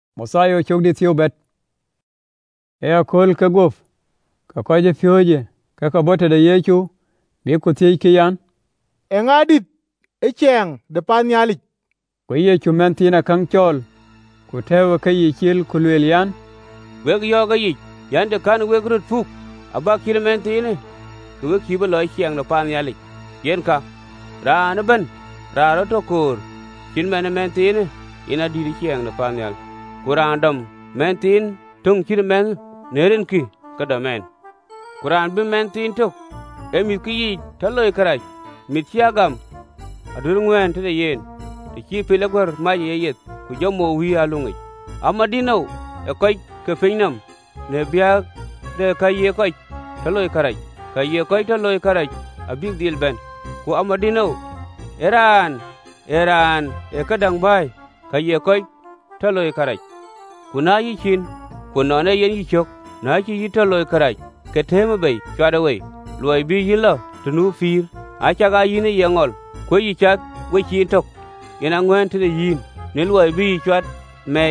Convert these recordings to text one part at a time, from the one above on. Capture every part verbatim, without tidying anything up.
Mosayo chok di thiyo bet. Ea kol ka gof. Ka kwaje fioje. Ka ka bote da yechu. Bi ku thiye ki yan. E ngadit. E cheng de pan yalik. Ku yechu men thina kang chol. Ku tewe ka yi chil ku lwel yan. Weg yoga yi. Yan de kan weg rut fuk. Aba kil men thine. Ku weg kiba loy cheng de pan yalik. Yen ka. Ra na ben. Ra ra to kur. Chin men men thine. Ina diri cheng de pan yal. Ku ra dam men thin. Tung chin men. Nerin ki. Kada men. Kuran bi men tin tok e mi ki yi taloy karaj mi tiagam adur ngwen te yen te ki pele gor ma ye yet ku jomo wi alungi amadino e koy ke pinam ne bia de kaye koy taloy karaj kaye koy taloy karaj a big deal ben ku amadino eran eran e kadang bay kaye koy taloy karaj kuna yi chin kunone yen yi chok na chi yi taloy karaj ke tema bay chwada way loy bi yilo tunu fir acha ga yini yengol ko yi chat we chin tok ina ngwen te yin ne loy bi chwat me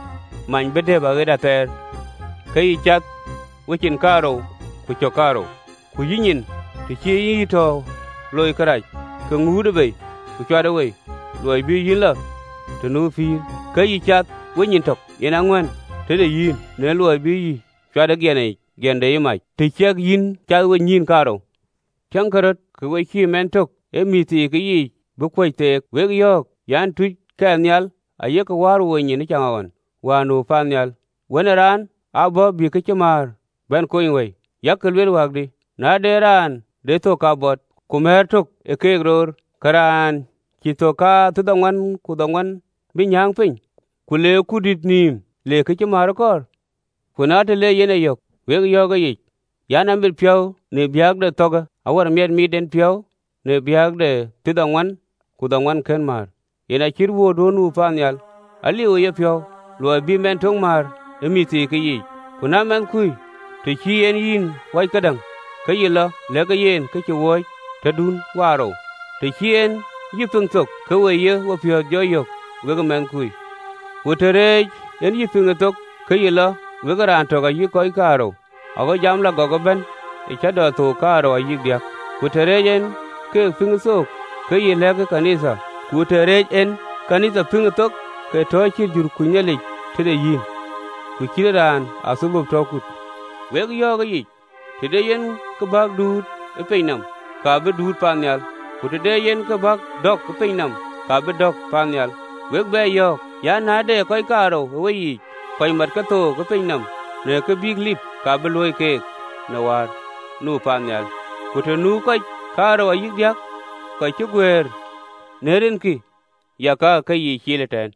man bede ba ga ter ke yi chat we chin karo ku chokaro ku yinin te chi yi to loy karaj ke ngude bay ku chwada way loy bi yilo tunu fir ke yi chat we nyin tok ina ngwen te yin ne loy bi chwada gene gende yimai te chek yin cha we nyin karo chang karot ku we chi men tok e mi ti ki yi bu kwai te we yok yan tu kanyal aye ko war we nyin changawan wanu panyal weneran abo bi ke chamar ben ko we yakkel wel wagdi na deran de to ka bot ku mer tok e ke gror karan ki to ka tu dangwan ku dangwan bi nyang pin ku le ku dit nim le ke chamar kor ku na te le yene yok weg yoga yi yana mil piao ne biag de toga awar miet mi den piao ne biag de tidangwan kudangwan ken mar ina kirwo donu panyal ali o ye piao lo bi men tong mar emi ti ki yi kuna men kui te chi en yin wai kadang ka yila le ka yen ka chi woi te dun waro te chi en yi tung tok ka we ye wo piao jo yok weg men kui kutere en yi tung tok ka yila wegaran toga yi koy karo ago jamla gogo ben e chado to karo yi dia kuterejen ke pingso ke yile ke kanisa kuterejen kanisa pingtok ke to chi jur kunyeli tede yin ku kiran asubu tokut weg yoga yi tede yen ke bag dut e peinam ka be dut panyal kutede yen ke bag dok e peinam ka be dok panyal weg be yok ya na de koy karo we yi koy mat ka to ko pinam ne ke big lip ka beloy ke na war nu panyal ku te nu ko karo ayi yak ko chugwer nerin ki ya ka ka yi chileten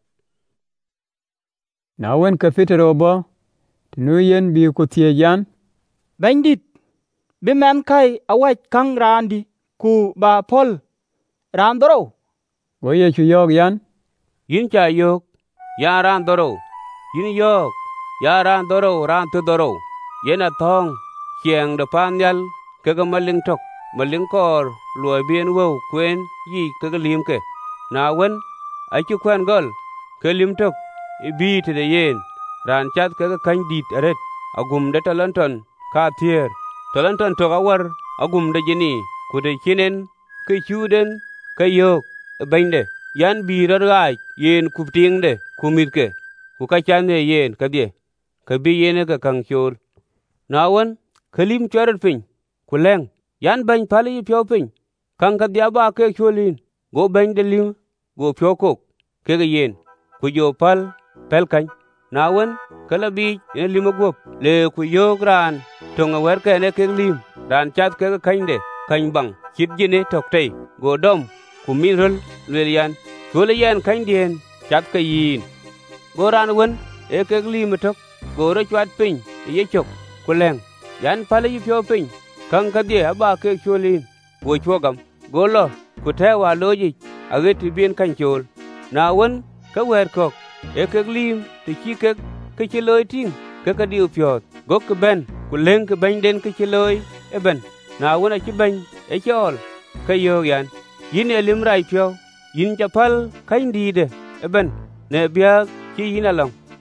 na wen ka fitero bo tinu yen bi ku tie yan bandit bi men kai awaj kang randi ku ba pol randoro go ye chu yok yan yin cha yok ya randoro yin yok ya randoro ran tu doro yena thong chieng de panyal ke ga maling tok maling kor loy bien wo kwen yi ke ga lim ke na wen a chu kwen gol ke lim tok e bi te de yen ran chat ke ga kan dit ret agum de talanton ka tier talanton to ga war agum de jini ku de chinen ke chuden ke yok bende yan bi rai yen ku ting de ku mit ke ku ka chan ne yen ka die ka bi yene ka kang chol na won kalim chorot pin ku leng yan ban pali pyo pin kang ka dia ba ke cholin go ban de lim go pyo ko ke ga yen ku yo pal pel kan na won kala bi ne lim go le ku yo gran tong a wer ke ne ke lim ran chat ke ga kan de kan bang chit jine tok tei go dom ku min rol le yan chole yan kan dien chat ka yin go ran won e ke lim tok go ro chat pin ye chok ku leng yan pale yu pyo pin kang ka dia ba ke cholin wo chogam go lo ku te wa loji a ge ti bien kan chol na won ka wer kok e ke lim ti chi ke ke chi loy ting ke ka diu pyo go ke ben ku leng ke ben den ke chi loy e ben na won a chi ben e chol ka yo yan yin e lim rai pyo yin ja pal kan di de e ben ne bia chi yin along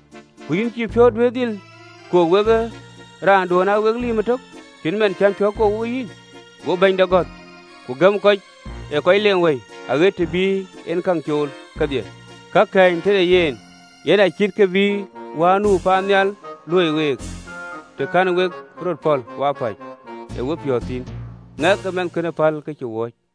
ku yin chi pyo dwe dil ko wege ran do na wege li matok chin men chan pyo ko wo yin go ban da got ku gam ko e ko len we a get bi en kang chol ka dia ka kain te yen yena chit ke bi wanu panyal loy we te kan we rot pol wa pai e wo pyo tin na ka men kene pal ke chu wo